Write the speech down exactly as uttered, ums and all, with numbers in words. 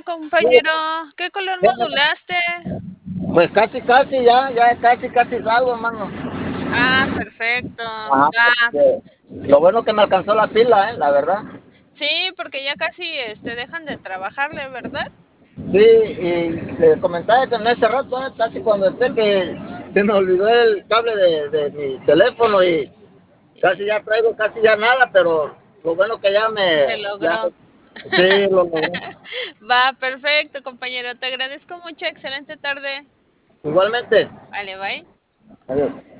compañero. ¿Qué color modulaste? Pues casi, casi, ya, ya casi, casi salgo, mano. Ah, perfecto. Ajá, Va. porque lo bueno que me alcanzó la pila, eh, la verdad. Sí, porque ya casi este dejan de trabajarle, ¿verdad? Sí, y le comentaba que en ese rato, eh, casi cuando esté que se me olvidó el cable de, de mi teléfono y casi ya traigo casi ya nada, pero lo bueno que ya Se me, ya, logró. sí, lo logré. Va, perfecto, compañero. Te agradezco mucho. Excelente tarde. Igualmente. Vale, bye. Adiós.